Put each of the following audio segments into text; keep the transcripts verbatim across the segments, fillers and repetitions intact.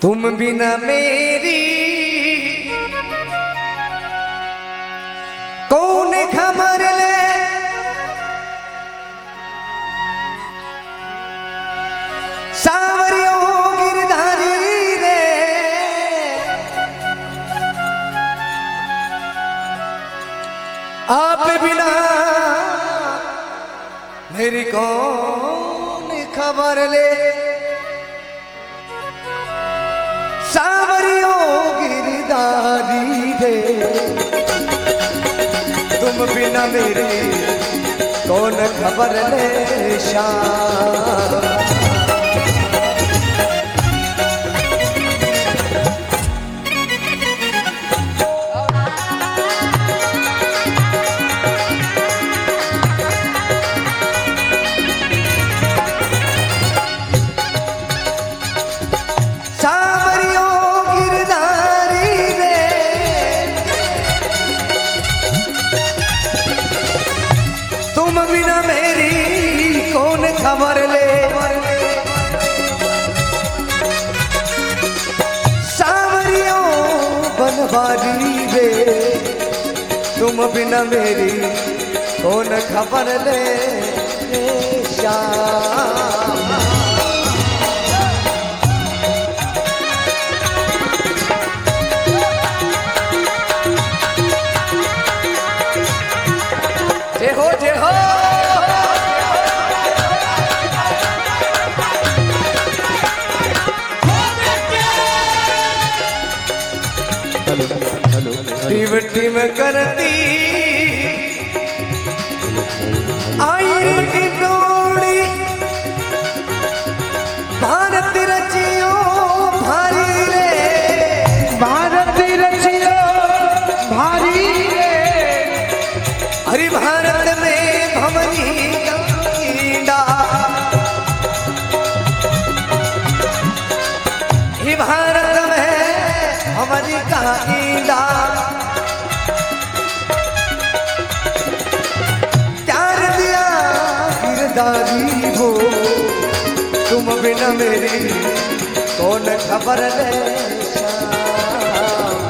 तुम बिना मेरी कौन खबर ले, सावरियों गिरधारी रे आप बिना मेरी कौन खबर ले, सावरियों गिरधारी रे तुम बिना मेरी कौन खबर ले श्याम। तुम बिना मेरी कौन खबर ले, सावरियों बनवारी रे तुम बिना मेरी कौन खबर ले श्याम। जय हो जय हो टीम टीम करती आई डोली भारत रचियो भारी रे, भारत रचियो भारी रे, हरि भारत में भवनी गंगा, ही भारत में हमारी कहानीडा, प्यार दिया गिरधारी हो तुम बिना मेरी कौन खबर ले श्याम।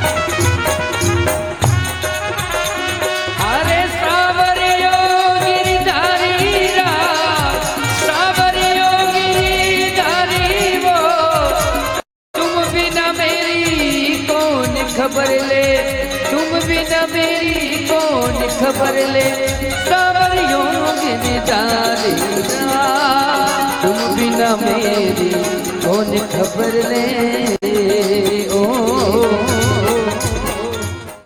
अरे सावरियों गिरधारी रा, सावरियों गिरधारी वो तुम बिना मेरी कौन खबर ले, तुम बिना मेरी कौन खबर ले, सावरियों गिरधारी रा तुम बिना मेरी कौन खबर ले।